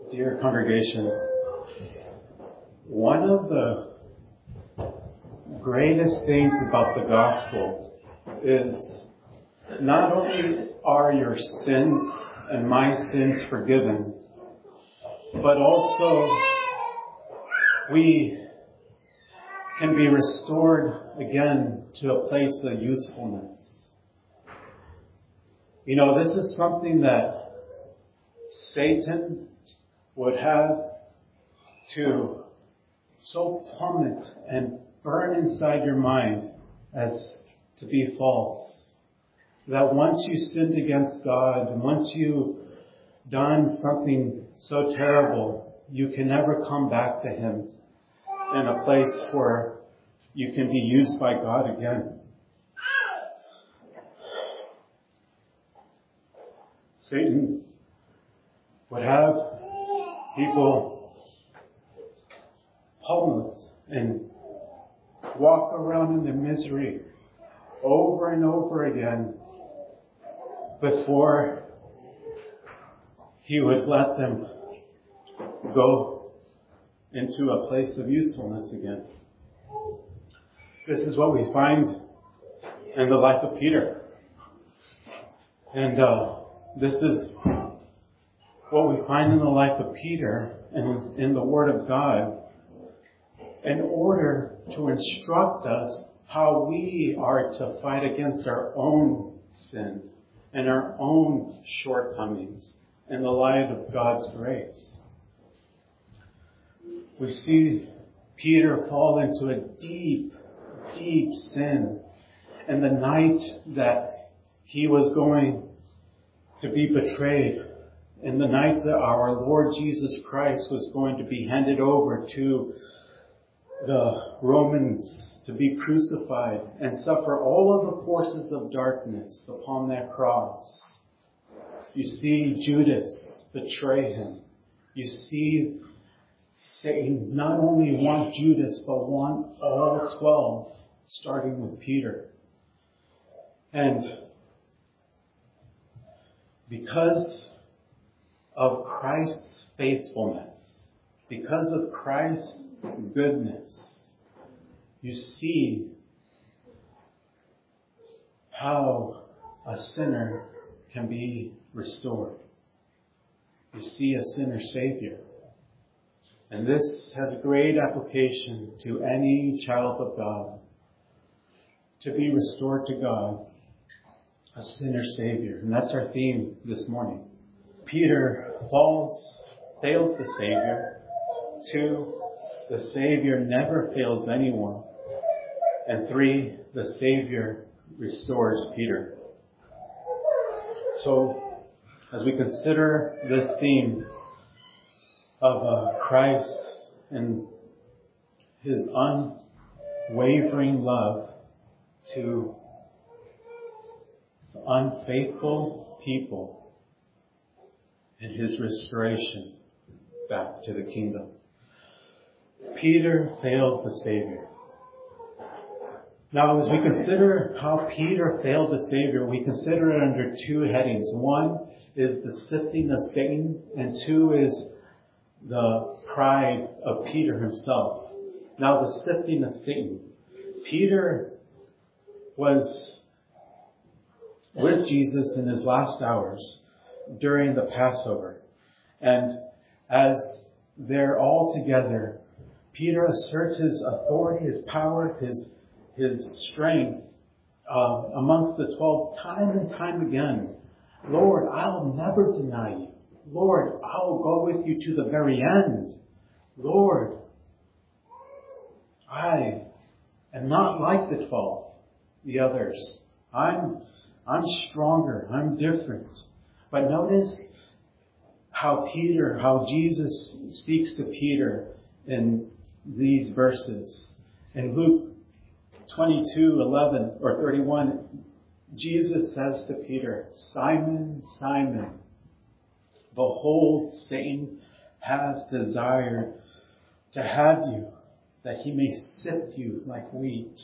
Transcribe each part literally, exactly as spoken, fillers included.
Dear congregation, one of the greatest things about the gospel is not only are your sins and my sins forgiven, but also we can be restored again to a place of usefulness. You know, this is something that Satan would have to so plummet and burn inside your mind as to be false. That once you sinned against God, and once you've done something so terrible, you can never come back to Him in a place where you can be used by God again. Satan would have people homeless and walk around in their misery over and over again before he would let them go into a place of usefulness again. This is what we find in the life of Peter. And uh, this is what we find in the life of Peter and in the Word of God in order to instruct us how we are to fight against our own sin and our own shortcomings in the light of God's grace. We see Peter fall into a deep, deep sin. And the night that he was going to be betrayed, in the night that our Lord Jesus Christ was going to be handed over to the Romans to be crucified and suffer all of the forces of darkness upon that cross, you see Judas betray him. You see Satan not only want Judas, but want all twelve, starting with Peter. And because of Christ's faithfulness, because of Christ's goodness, you see how a sinner can be restored. You see a sinner Savior. And this has great application to any child of God. To be restored to God, a sinner Savior. And that's our theme this morning. Peter falls, fails the Savior. Two, the Savior never fails anyone. And three, the Savior restores Peter. So, as we consider this theme of uh, Christ and His unwavering love to unfaithful people, and His restoration back to the kingdom. Peter fails the Savior. Now, as we consider how Peter failed the Savior, we consider it under two headings. One is the sifting of Satan, and two is the pride of Peter himself. Now, the sifting of Satan. Peter was with Jesus in his last hours during the Passover. And as they're all together, Peter asserts his authority, his power, his his strength uh, amongst the twelve time and time again. Lord, I'll never deny you. Lord, I'll go with you to the very end. Lord, I am not like the twelve, the others. I'm I'm stronger. I'm different. But notice how Peter, how Jesus speaks to Peter in these verses. In Luke twenty-two, eleven or thirty-one, Jesus says to Peter, Simon, Simon, behold, Satan has desired to have you, that he may sift you like wheat.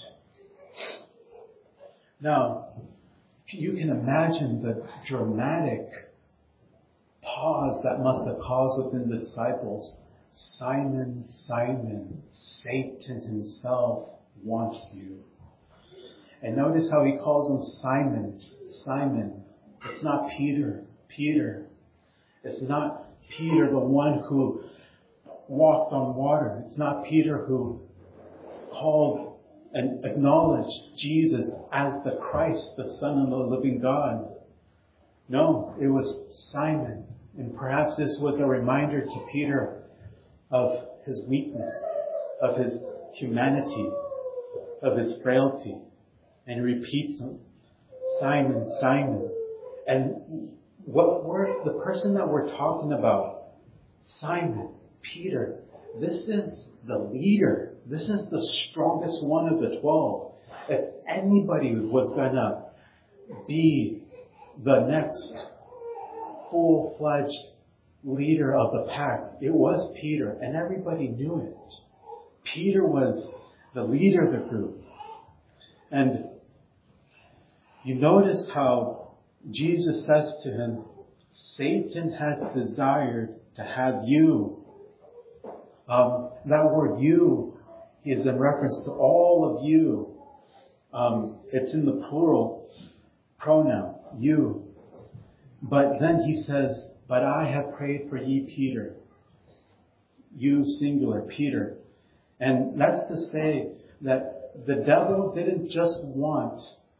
Now, you can imagine the dramatic pause that must have caused within the disciples. Simon, Simon, Satan himself wants you. And notice how he calls him Simon, Simon. It's not Peter, Peter. It's not Peter, the one who walked on water. It's not Peter who called and acknowledged Jesus as the Christ, the Son of the living God. No, it was Simon. And perhaps this was a reminder to Peter of his weakness, of his humanity, of his frailty. And he repeats them, Simon, Simon. And what we're, the person that we're talking about, Simon, Peter, this is the leader. This is the strongest one of the twelve. If anybody was going to be the next full-fledged leader of the pack, it was Peter. And everybody knew it. Peter was the leader of the group. And you notice how Jesus says to him, Satan has desired to have you. Um, that word you is in reference to all of you. Um, it's in the plural pronoun, you. But then he says, but I have prayed for ye, Peter. You singular, Peter. And that's to say that the devil didn't just want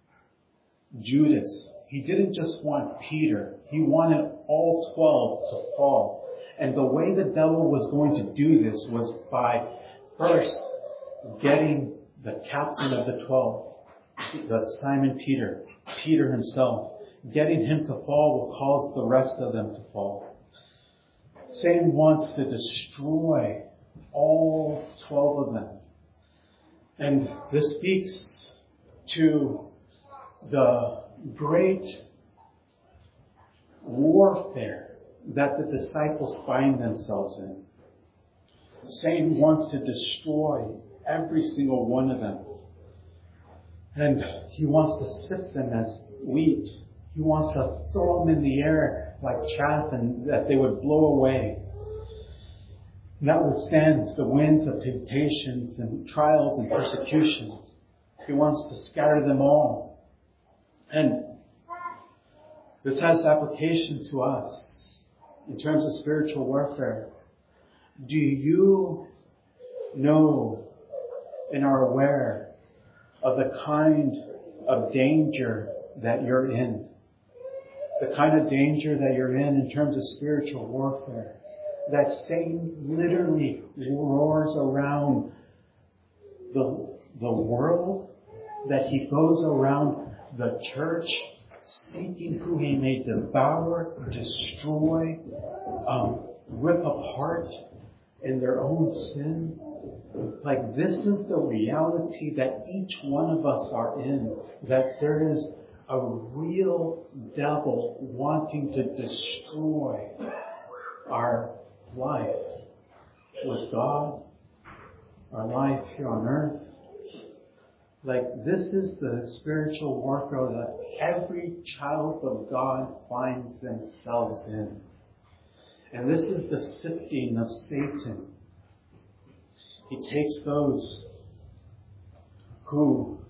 Judas. He didn't just want Peter. He wanted all twelve to fall. And the way the devil was going to do this was by first getting the captain of the twelve, the Simon Peter, Peter himself. Getting him to fall will cause the rest of them to fall. Satan wants to destroy all twelve of them. And this speaks to the great warfare that the disciples find themselves in. Satan wants to destroy every single one of them. And he wants to sift them as wheat. He wants to throw them in the air like chaff and that they would blow away. Notwithstand the winds of temptations and trials and persecution. He wants to scatter them all. And this has application to us in terms of spiritual warfare. Do you know and are aware of the kind of danger that you're in? The kind of danger that you're in in terms of spiritual warfare. That Satan literally roars around the, the world, that he goes around the church seeking who he may devour, destroy, um, rip apart in their own sin. Like, this is the reality that each one of us are in. That there is a real devil wanting to destroy our life with God, our life here on earth. Like, this is the spiritual warfare that every child of God finds themselves in. And this is the sifting of Satan. He takes those who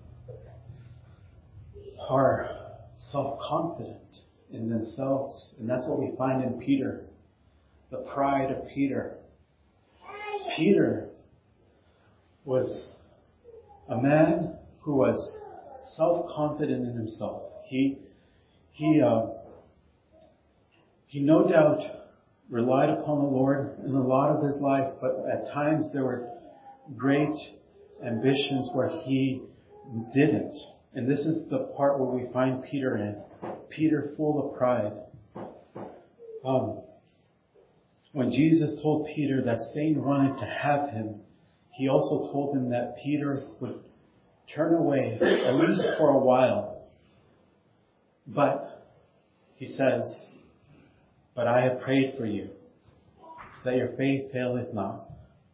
are self-confident in themselves. And that's what we find in Peter. The pride of Peter. Peter was a man who was self-confident in himself. He, he, uh, he no doubt relied upon the Lord in a lot of his life, but at times there were great ambitions where he didn't. And this is the part where we find Peter in. Peter full of pride. Um, when Jesus told Peter that Satan wanted to have him, he also told him that Peter would turn away, at least for a while. But he says, but I have prayed for you, that your faith faileth not.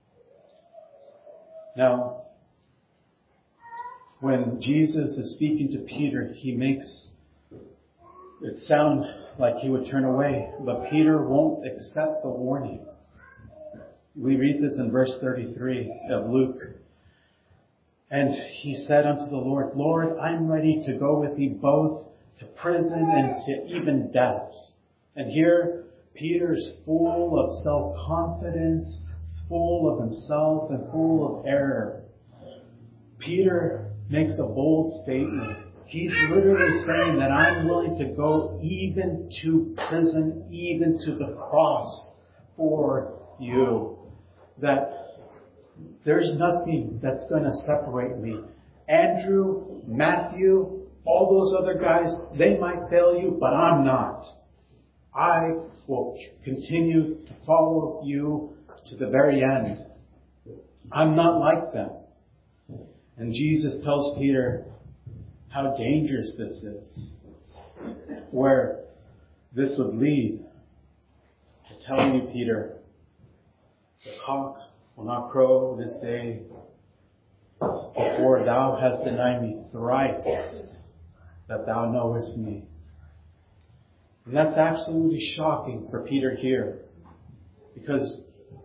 Now, when Jesus is speaking to Peter, he makes it sounds like he would turn away, but Peter won't accept the warning. We read this in verse thirty-three of Luke. And he said unto the Lord, Lord, I'm ready to go with thee both to prison and to even death. And here, Peter's full of self-confidence, full of himself, and full of error. Peter makes a bold statement. He's literally saying that I'm willing to go even to prison, even to the cross for you. That there's nothing that's going to separate me. Andrew, Matthew, all those other guys, they might fail you, but I'm not. I will continue to follow you to the very end. I'm not like them. And Jesus tells Peter how dangerous this is. Where this would lead to telling you, Peter, the cock will not crow this day before thou hast denied me thrice that thou knowest me. And that's absolutely shocking for Peter here, because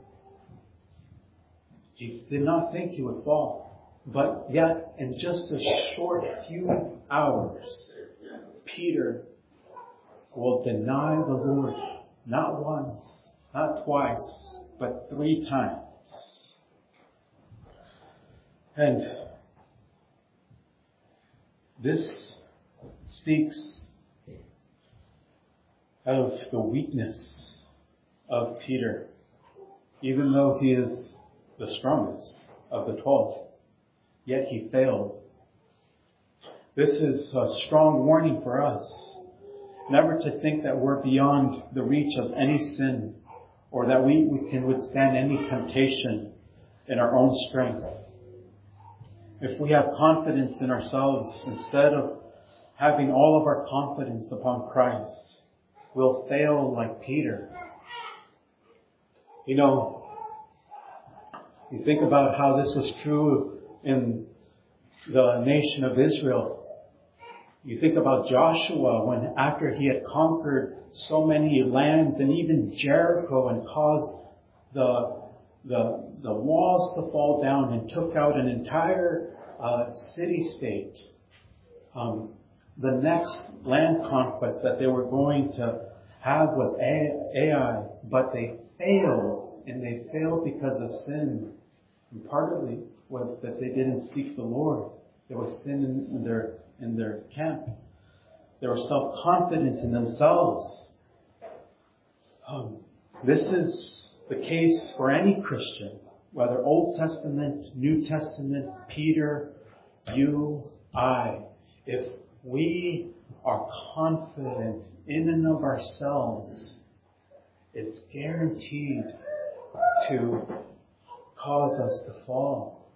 he did not think he would fall. But yet, in just a short few hours, Peter will deny the Lord, not once, not twice, but three times. And this speaks of the weakness of Peter, even though he is the strongest of the twelve, yet he failed. This is a strong warning for us, never to think that we're beyond the reach of any sin, or that we, we can withstand any temptation in our own strength. If we have confidence in ourselves instead of having all of our confidence upon Christ, we'll fail like Peter. You know, you think about how this was true in the nation of Israel. You think about Joshua when, after he had conquered so many lands and even Jericho and caused the the the walls to fall down and took out an entire uh, city-state. Um, the next land conquest that they were going to have was Ai, but they failed, and they failed because of sin. And partly was that they didn't seek the Lord. There was sin in their in their camp. They were self-confident in themselves. Um, this is the case for any Christian, whether Old Testament, New Testament, Peter, you, I. If we are confident in and of ourselves, it's guaranteed to cause us to fall.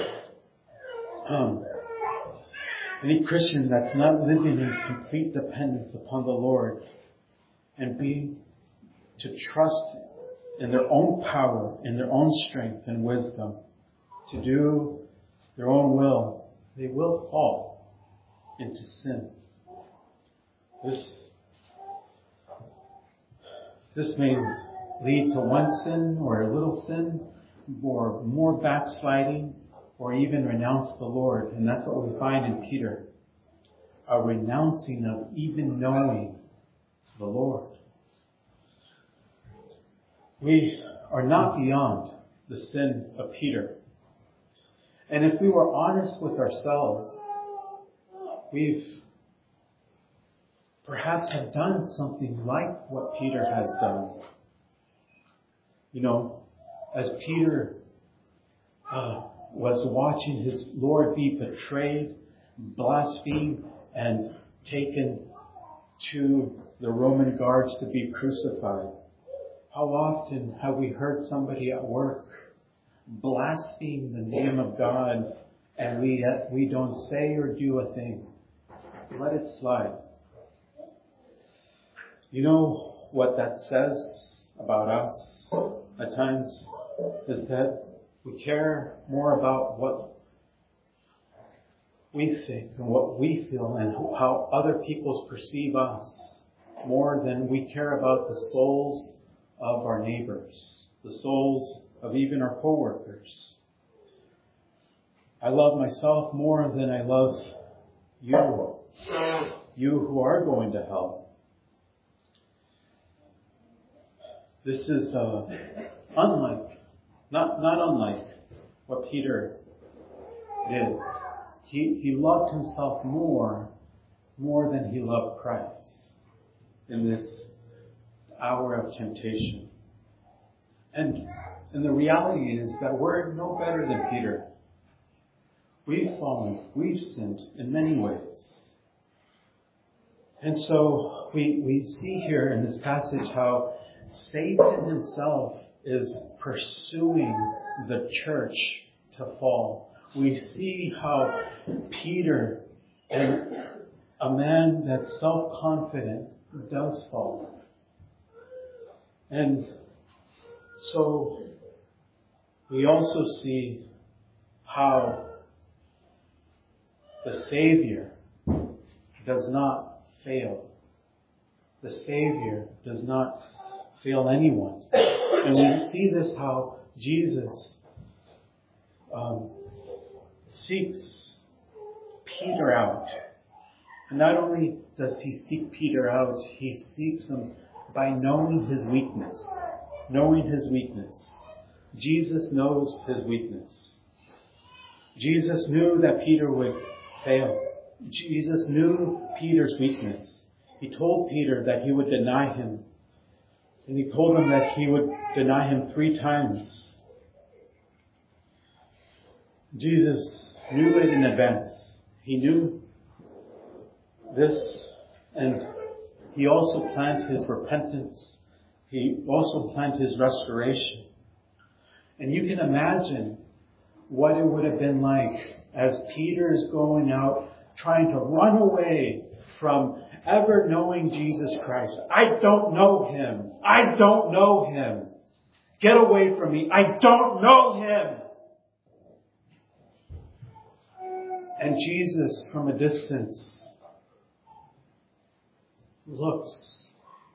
Um, any Christian that's not living in complete dependence upon the Lord and being to trust in their own power, in their own strength and wisdom, to do their own will, they will fall into sin. This, this may lead to one sin or a little sin, or more backsliding, or even renounce the Lord. And that's what we find in Peter. A renouncing of even knowing the Lord. We are not beyond the sin of Peter. And if we were honest with ourselves, we've perhaps have done something like what Peter has done. You know, as Peter uh, was watching his Lord be betrayed, blasphemed, and taken to the Roman guards to be crucified. How often have we heard somebody at work blaspheme the name of God, and we uh, we don't say or do a thing? Let it slide. You know what that says about us at times is that we care more about what we think and what we feel and how other people perceive us more than we care about the souls of our neighbors, the souls of even our coworkers. I love myself more than I love you, you who are going to hell. This is uh, unlike, not not unlike what Peter did. He he loved himself more, more than he loved Christ in this hour of temptation. And and the reality is that we're no better than Peter. We've fallen, we've sinned in many ways. And so we we see here in this passage how Satan himself is pursuing the church to fall. We see how Peter, and a man that's self-confident, does fall. And so we also see how the Savior does not fail. The Savior does not fail anyone. And we see this how Jesus um, seeks Peter out. And not only does he seek Peter out, he seeks him by knowing his weakness. Knowing his weakness. Jesus knows his weakness. Jesus knew that Peter would fail. Jesus knew Peter's weakness. He told Peter that he would deny him. And he told him that he would deny him three times. Jesus knew it in advance. He knew this, and he also planned his repentance. He also planned his restoration. And you can imagine what it would have been like as Peter is going out trying to run away from ever knowing Jesus Christ. I don't know him. I don't know him. Get away from me. I don't know him. And Jesus, from a distance, looks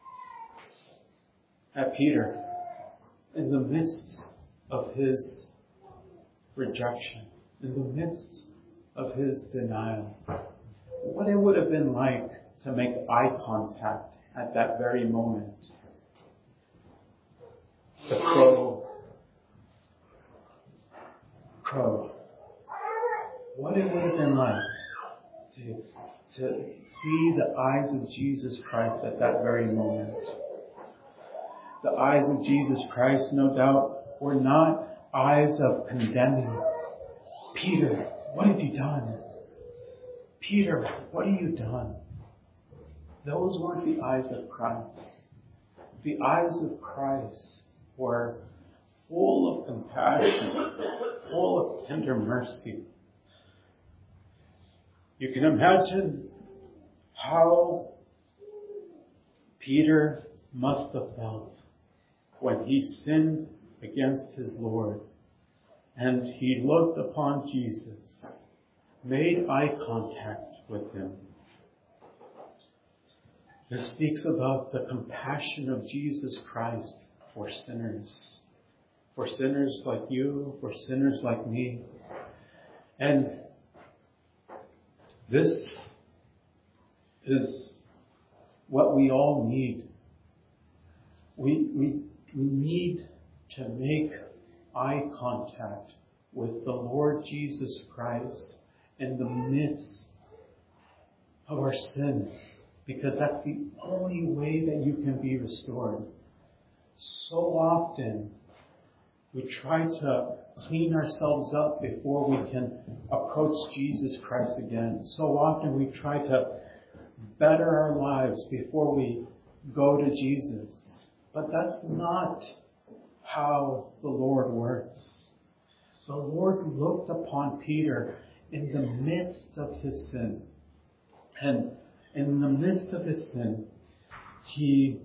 at Peter in the midst of his rejection, in the midst of his denial. What it would have been like to make eye contact at that very moment. The crow. Crow. What it would have been like to, to see the eyes of Jesus Christ at that very moment. The eyes of Jesus Christ, no doubt, were not eyes of condemning. Peter, what have you done? Peter, what have you done? Those weren't the eyes of Christ. The eyes of Christ were full of compassion, full of tender mercy. You can imagine how Peter must have felt when he sinned against his Lord and he looked upon Jesus, made eye contact with him. This speaks about the compassion of Jesus Christ for sinners. For sinners like you, for sinners like me. And this is what we all need. We, we, we need to make eye contact with the Lord Jesus Christ in the midst of our sin. Because that's the only way that you can be restored. So often, we try to clean ourselves up before we can approach Jesus Christ again. So often we try to better our lives before we go to Jesus. But that's not how the Lord works. The Lord looked upon Peter in the midst of his sin. And in the midst of his sin, he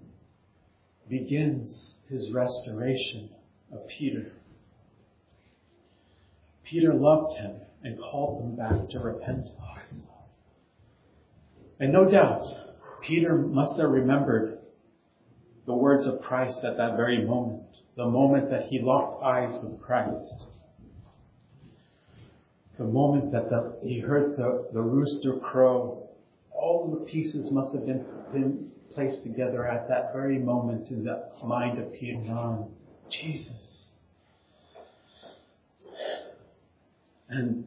begins his restoration of Peter. Peter loved him and called them back to repentance. And no doubt, Peter must have remembered the words of Christ at that very moment, the moment that he locked eyes with Christ, the moment that the, he heard the, the rooster crow. All of the pieces must have been, been placed together at that very moment in the mind of Peter. On Jesus. And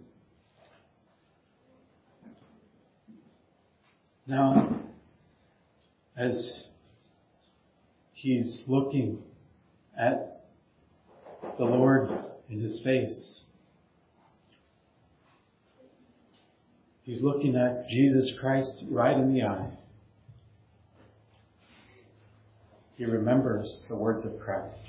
now, as he's looking at the Lord in his face, he's looking at Jesus Christ right in the eye. He remembers the words of Christ.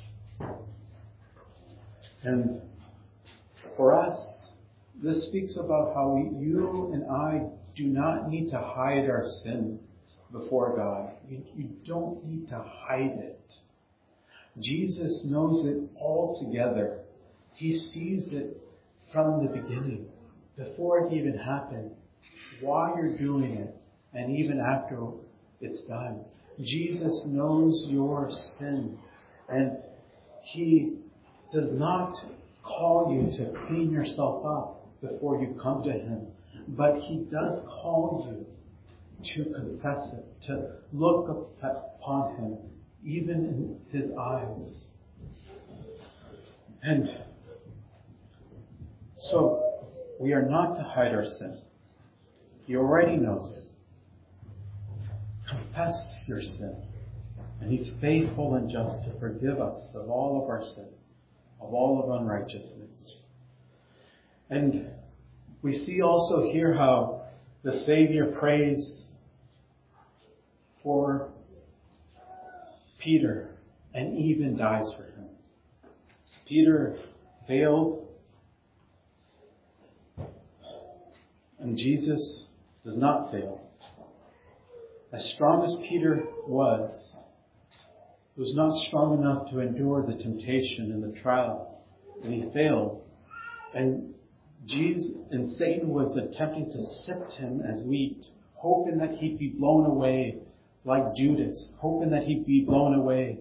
And for us, this speaks about how we, you and I do not need to hide our sin before God. You, you don't need to hide it. Jesus knows it all together. He sees it from the beginning, before it even happened, while you're doing it, and even after it's done. Jesus knows your sin, and He does not call you to clean yourself up before you come to Him, but He does call you to confess it, to look upon Him, even in His eyes. And so, we are not to hide our sin. He already knows it. Confess your sin, and He's faithful and just to forgive us of all of our sin, of all of unrighteousness. And we see also here how the Savior prays for Peter and even dies for him. Peter failed, and Jesus does not fail. As strong as Peter was, he was not strong enough to endure the temptation and the trial, and he failed. And Jesus and Satan was attempting to sift him as wheat, hoping that he'd be blown away like Judas, hoping that he'd be blown away,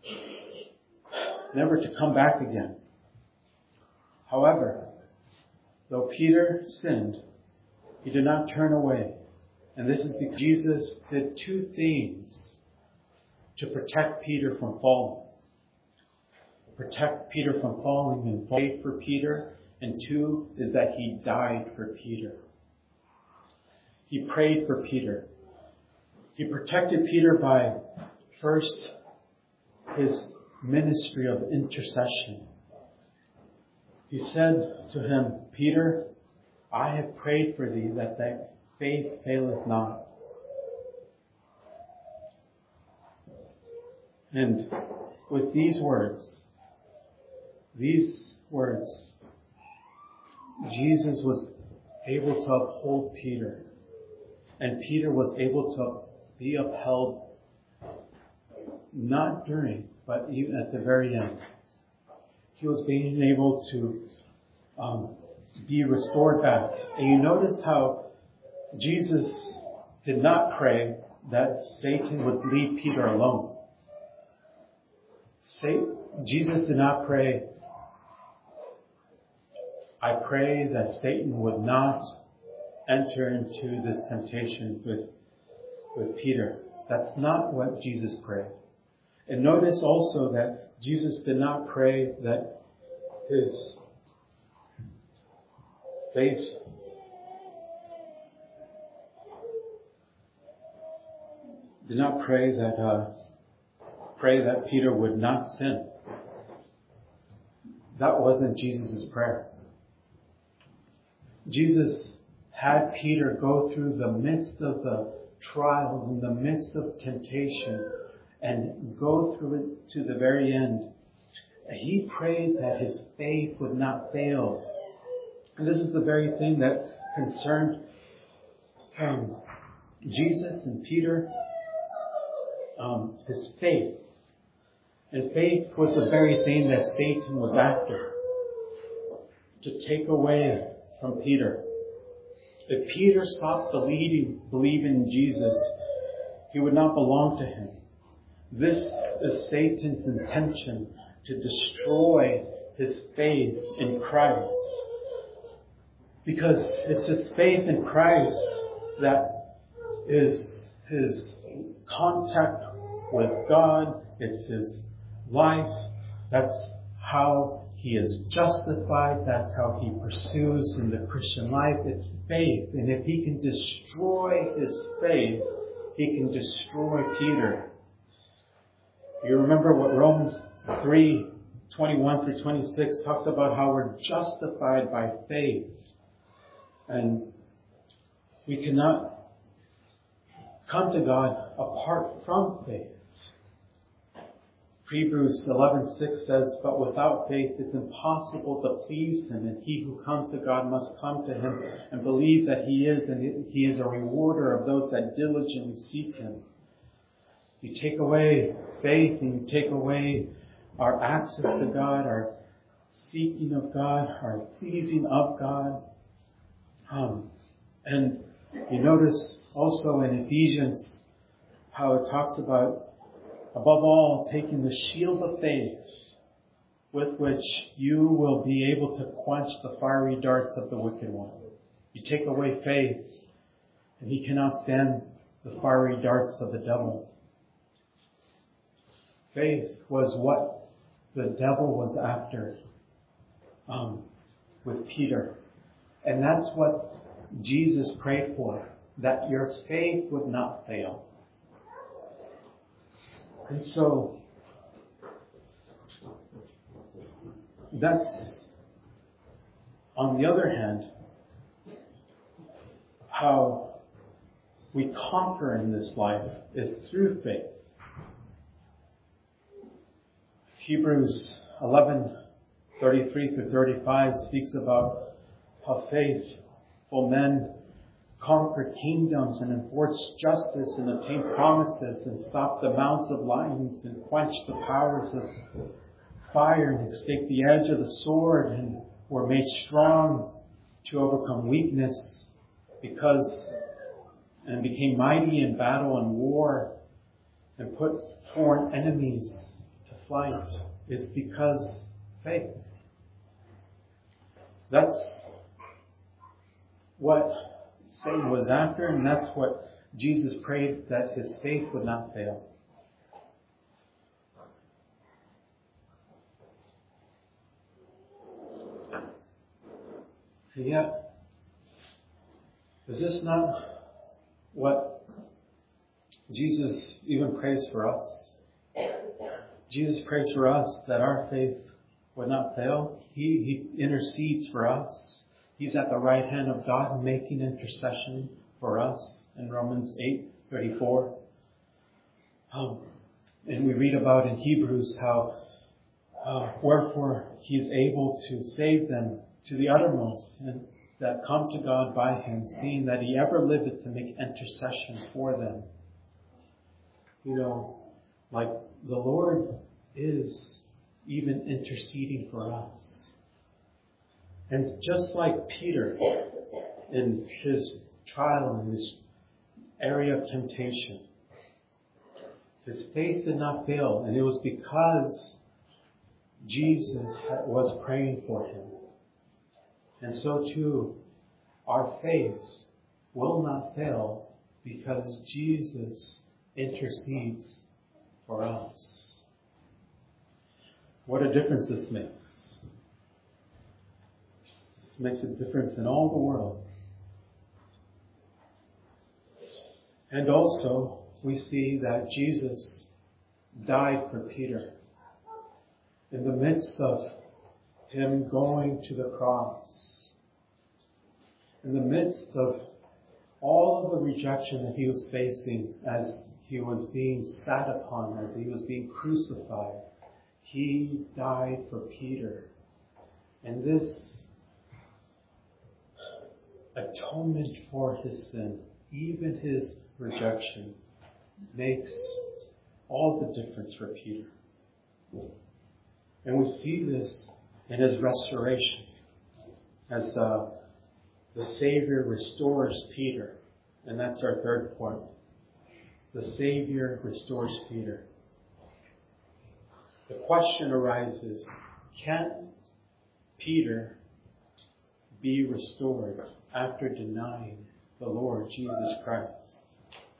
never to come back again. However, though Peter sinned, he did not turn away. And this is because Jesus did two things to protect Peter from falling. Protect Peter from falling and prayed for Peter. And two is that He died for Peter. He prayed for Peter. He protected Peter by, first, His ministry of intercession. He said to him, Peter, I have prayed for thee that thy faith faileth not. And with these words, these words, Jesus was able to uphold Peter. And Peter was able to be upheld not during, but even at the very end. He was being able to um, be restored back. And you notice how Jesus did not pray that Satan would leave Peter alone. Satan, Jesus did not pray, I pray that Satan would not enter into this temptation with, with Peter. That's not what Jesus prayed. And notice also that Jesus did not pray that his faith did not pray that uh, pray that Peter would not sin. That wasn't Jesus' prayer. Jesus had Peter go through the midst of the trial, in the midst of temptation, and go through it to the very end. He prayed that his faith would not fail. And this is the very thing that concerned um, Jesus and Peter, um, his faith. And faith was the very thing that Satan was after. to take away from Peter. If Peter stopped believing, believing in Jesus, he would not belong to him. This is Satan's intention, to destroy his faith in Christ. Because it's his faith in Christ that is his contact with God. It's his life. That's how he is justified. That's how he pursues in the Christian life. It's faith. And if he can destroy his faith, he can destroy Peter. You remember what Romans three, twenty-one through twenty-six talks about, how we're justified by faith. And we cannot come to God apart from faith. Hebrews eleven six says, but without faith it's impossible to please him, and he who comes to God must come to him and believe that he is, and he is a rewarder of those that diligently seek him. You take away faith and you take away our access to God, our seeking of God, our pleasing of God. Um, and you notice also in Ephesians how it talks about, above all, taking the shield of faith, with which you will be able to quench the fiery darts of the wicked one. You take away faith, and he cannot stand the fiery darts of the devil. Faith was what the devil was after um, with Peter. And that's what Jesus prayed for, that your faith would not fail. And so, that's, on the other hand, how we conquer in this life is through faith. Hebrews eleven, thirty-three through thirty-five speaks about how faithful men conquered kingdoms and enforced justice and obtained promises and stopped the mouths of lions and quenched the powers of fire and escaped the edge of the sword and were made strong to overcome weakness because and became mighty in battle and war and put foreign enemies to flight. It's because faith. That's what Satan was after, and that's what Jesus prayed, that his faith would not fail. And yet, is this not what Jesus even prays for us? Jesus prays for us that our faith would not fail. He, he intercedes for us. He's at the right hand of God making intercession for us in Romans eight thirty-four. Um, and we read about in Hebrews how, uh, wherefore he is able to save them to the uttermost and that come to God by him, seeing that he ever liveth to make intercession for them. You know, like the Lord is even interceding for us. And just like Peter in his trial, in his area of temptation, his faith did not fail. And it was because Jesus was praying for him. And so too, our faith will not fail because Jesus intercedes for us. What a difference this makes. Makes a difference in all the world. And also, we see that Jesus died for Peter. In the midst of him going to the cross, in the midst of all of the rejection that he was facing as he was being sat upon, as he was being crucified, he died for Peter. And this atonement for his sin, even his rejection, makes all the difference for Peter. And we see this in his restoration. as uh, the Savior restores Peter. And that's our third point. The Savior restores Peter. The question arises, can Peter be restored after denying the Lord Jesus Christ?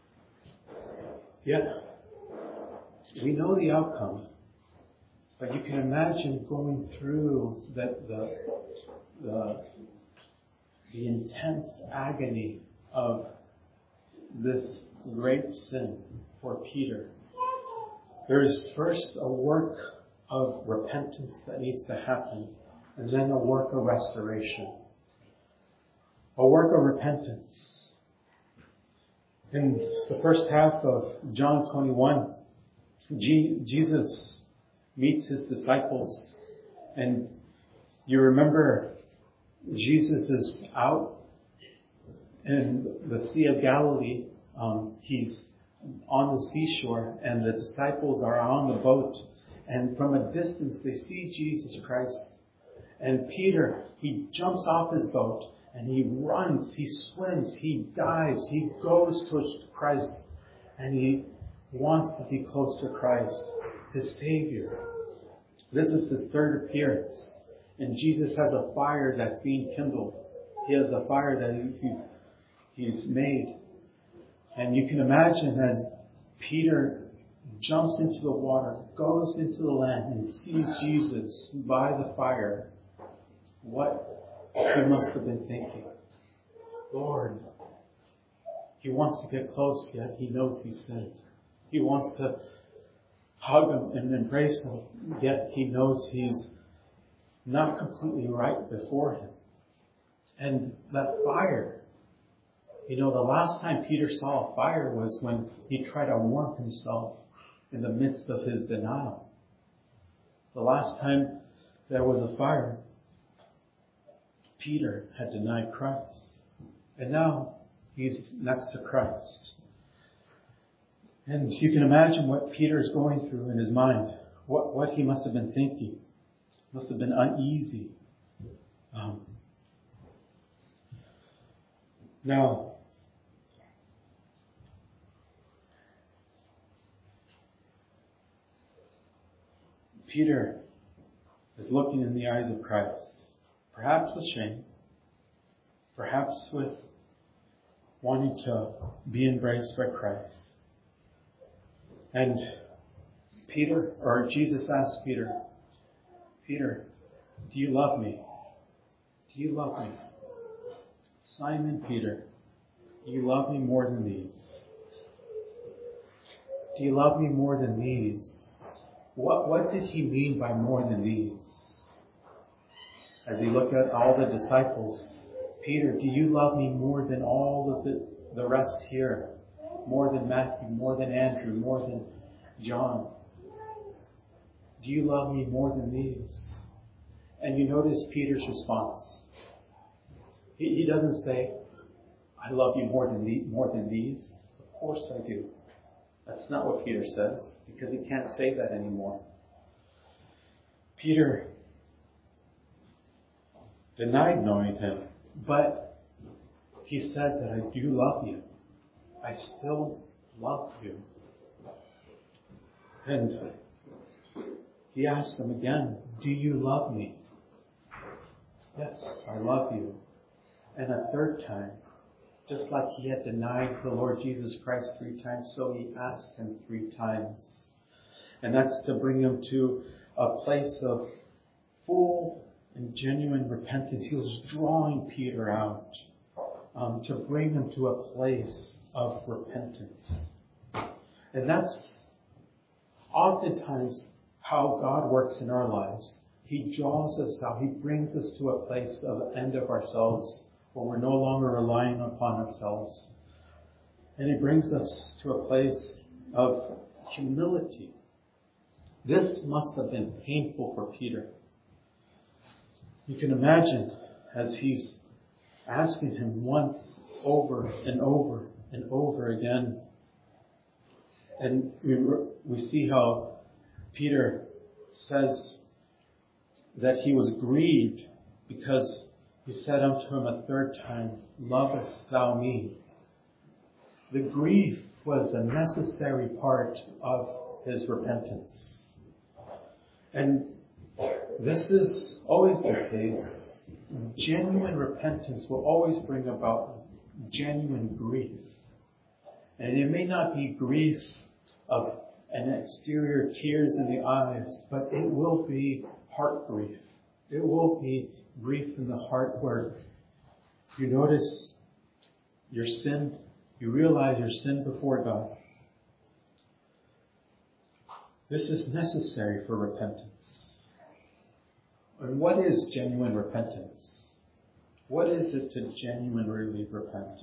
Yet, we know the outcome, but you can imagine going through the, the, the, the intense agony of this great sin for Peter. There's first a work of repentance that needs to happen, and then a work of restoration. A work of repentance. In the first half of John twenty-one, G- Jesus meets his disciples, and you remember Jesus is out in the Sea of Galilee. Um, he's on the seashore, and the disciples are on the boat, and from a distance they see Jesus Christ. And Peter, he jumps off his boat, and he runs, he swims, he dives, he goes to Christ, and he wants to be close to Christ, his Savior. This is his third appearance, and Jesus has a fire that's being kindled. He has a fire that he's he's made. And you can imagine as Peter jumps into the water, goes into the land, and sees Jesus by the fire, what he must have been thinking. Lord, he wants to get close, yet he knows he's sinned. He wants to hug him and embrace him, yet he knows he's not completely right before him. And that fire, you know, the last time Peter saw a fire was when he tried to warm himself in the midst of his denial. The last time there was a fire, Peter had denied Christ. And now he's next to Christ. And you can imagine what Peter is going through in his mind. What, what he must have been thinking. Must have been uneasy. Um, now, Peter is looking in the eyes of Christ, perhaps with shame, perhaps with wanting to be embraced by Christ. And Peter, or Jesus asked Peter, Peter, do you love me? Do you love me? Simon Peter, do you love me more than these? Do you love me more than these? What, what did he mean by more than these? As he looked at all the disciples, Peter, do you love me more than all of the, the rest here? More than Matthew, more than Andrew, more than John? Do you love me more than these? And you notice Peter's response. He, he doesn't say, I love you more than, the, more than these. Of course I do. That's not what Peter says, because he can't say that anymore. Peter denied knowing him, but he said that I do love you. I still love you. And he asked him again, do you love me? Yes, I love you. And a third time, just like he had denied the Lord Jesus Christ three times, so he asked him three times. And that's to bring him to a place of full and genuine repentance. He was drawing Peter out um, to bring him to a place of repentance. And that's oftentimes how God works in our lives. He draws us out. He brings us to a place of the end of ourselves, where we're no longer relying upon ourselves. And He brings us to a place of humility. This must have been painful for Peter. You can imagine as he's asking him once over and over and over again. And we, we see how Peter says that he was grieved because He said unto him a third time, Lovest thou me? The grief was a necessary part of his repentance. And this is always the case. Genuine repentance will always bring about genuine grief. And it may not be grief of an exterior tears in the eyes, but it will be heart grief. It will be grief in the heart where you notice your sin, you realize your sin before God. This is necessary for repentance. And what is genuine repentance? What is it to genuinely repent?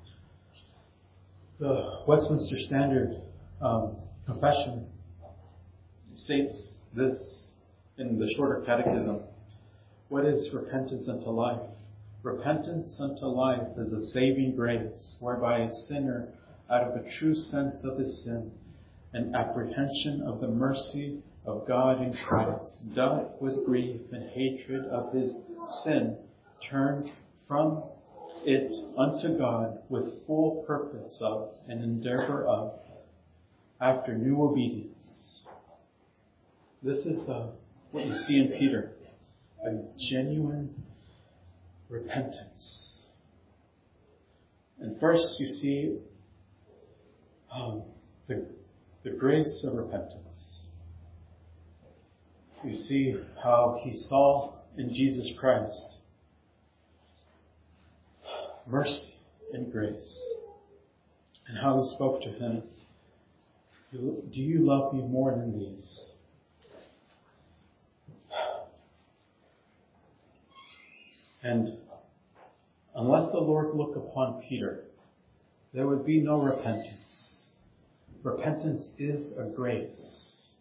The Westminster Standard um, Confession states this in the Shorter Catechism. What is repentance unto life? Repentance unto life is a saving grace, whereby a sinner, out of a true sense of his sin, and apprehension of the mercy of God in Christ, doth with grief and hatred of his sin, turn from it unto God with full purpose of and endeavor of, after new obedience. This is uh, what you see in Peter, a genuine repentance. And first you see um, the, the grace of repentance. You see how he saw in Jesus Christ mercy and grace, and how he spoke to him. Do you love me more than these? And unless the Lord looked upon Peter, there would be no repentance. Repentance is a grace.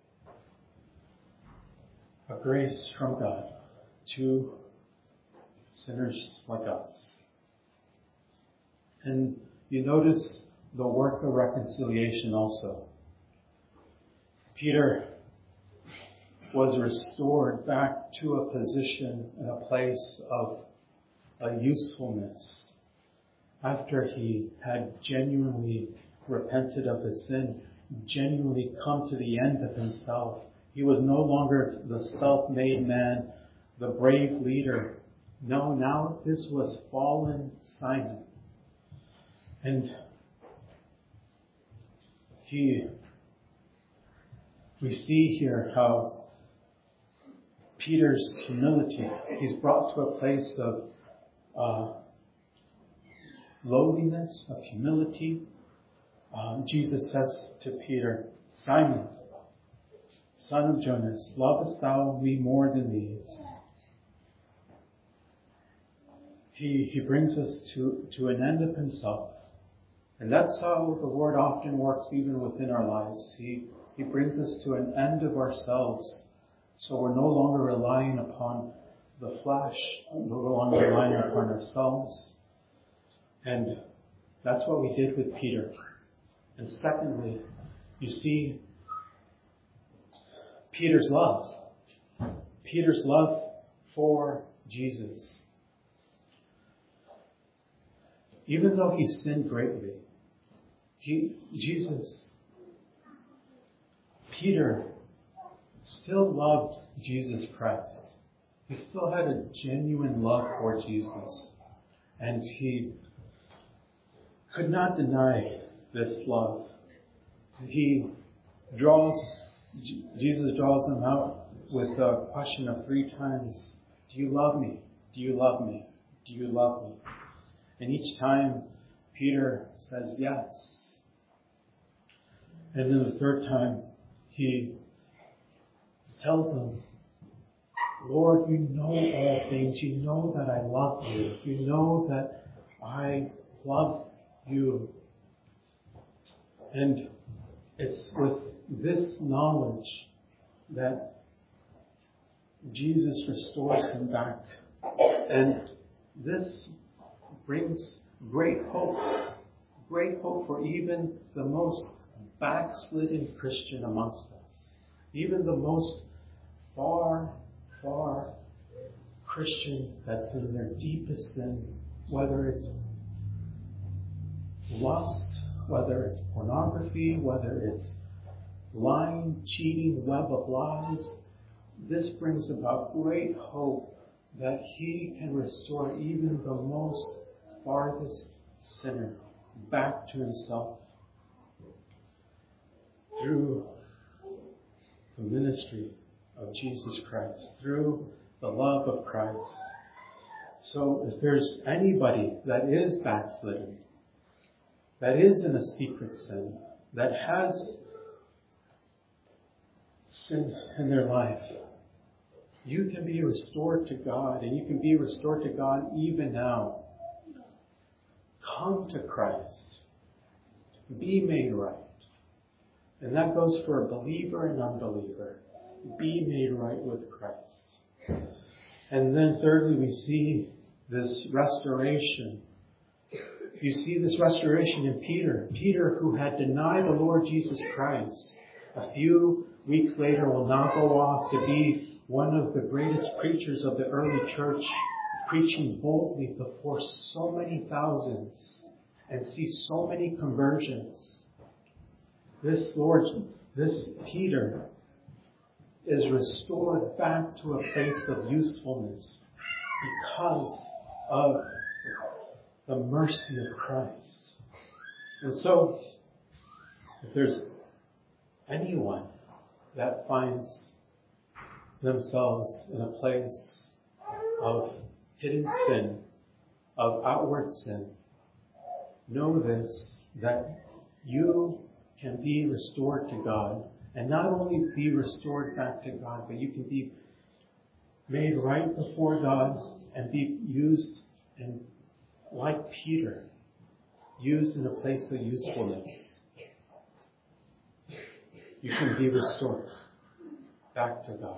A grace from God to sinners like us. And you notice the work of reconciliation also. Peter was restored back to a position and a place of a usefulness after he had genuinely repented of his sin, genuinely come to the end of himself. He was no longer the self-made man, the brave leader. No, now this was fallen Simon. And he, we see here how Peter's humility, he's brought to a place of uh, lowliness, of humility. Um, Jesus says to Peter, Simon, son of Jonas, lovest thou me more than these? He, he brings us to, to an end of himself. And that's how the Lord often works even within our lives. He, he brings us to an end of ourselves. So we're no longer relying upon the flesh, no longer relying upon ourselves. And that's what we did with Peter. And secondly, you see Peter's love. Peter's love for Jesus. Even though he sinned greatly, he, Jesus, Peter still loved Jesus Christ. He still had a genuine love for Jesus. And he could not deny this love. He draws, Jesus draws him out with a question of three times, do you love me? Do you love me? Do you love me? And each time Peter says yes. And then the third time he tells him, Lord, you know all things. You know that I love you. You know that I love you. And it's with this knowledge that Jesus restores him back. And this brings great hope. Great hope for even the most backslidden Christian amongst us. Even the most far, far Christian that's in their deepest sin, whether it's lust, whether it's pornography, whether it's lying, cheating, web of lies, this brings about great hope that He can restore even the most farthest sinner back to Himself through the ministry of Jesus Christ, through the love of Christ. So if there's anybody that is backslidden, that is in a secret sin, that has sin in their life, you can be restored to God, and you can be restored to God even now. Come to Christ. Be made right. And that goes for a believer and unbeliever. Be made right with Christ. And then thirdly, we see this restoration. You see this restoration in Peter. Peter, who had denied the Lord Jesus Christ, a few weeks later will now go off to be one of the greatest preachers of the early church, preaching boldly before so many thousands and see so many conversions. This Lord, this Peter is restored back to a place of usefulness because of the mercy of Christ. And so, if there's anyone that finds themselves in a place of hidden sin, of outward sin, know this, that you can be restored to God, and not only be restored back to God, but you can be made right before God and be used, and like Peter, used in a place of usefulness. You can be restored back to God.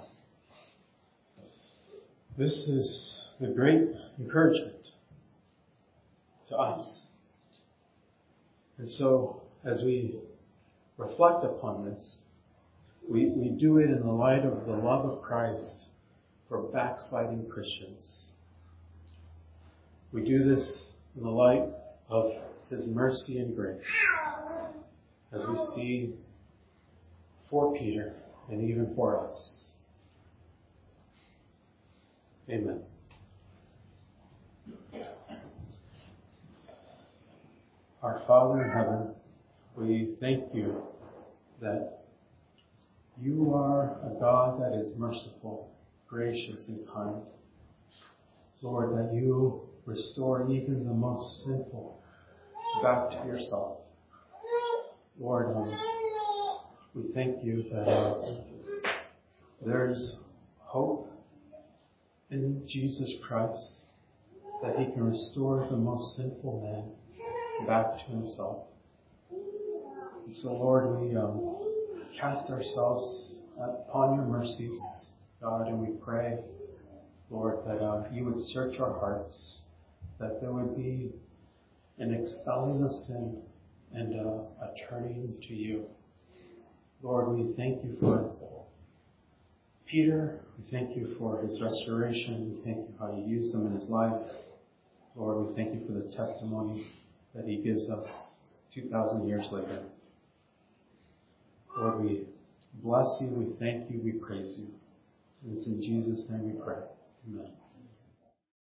This is the great encouragement to us. And so, as we reflect upon this, we, we do it in the light of the love of Christ for backsliding Christians. We do this in the light of His mercy and grace, as we see for Peter and even for us. Amen. Our Father in heaven, we thank You that You are a God that is merciful, gracious, and kind. Lord, that You restore even the most sinful back to Yourself. Lord, um, we thank You that uh, there's hope in Jesus Christ, that He can restore the most sinful man back to Himself. And so, Lord, we um, cast ourselves upon Your mercies, God, and we pray, Lord, that uh, You would search our hearts, that there would be an expelling of sin and uh, a turning to You. Lord, we thank You for Peter. We thank You for his restoration. We thank You how You used him in his life. Lord, we thank You for the testimony that he gives us two thousand years later. Lord, we bless You, we thank You, we praise You. And it's in Jesus' name we pray. Amen.